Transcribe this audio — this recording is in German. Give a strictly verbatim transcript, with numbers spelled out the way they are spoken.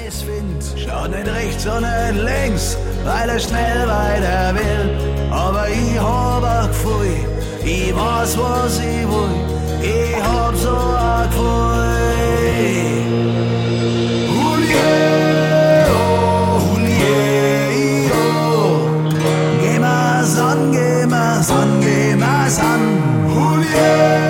scheiß Wind. Schaut nicht rechts und nicht links, weil er schnell weiter will. Aber ich hab ein Gefühl, ich weiß, was ich will. Ich hab so ein Gefühl. Julio, Julio, geh mal's an, geh mal's an, geh mal's an. Julio.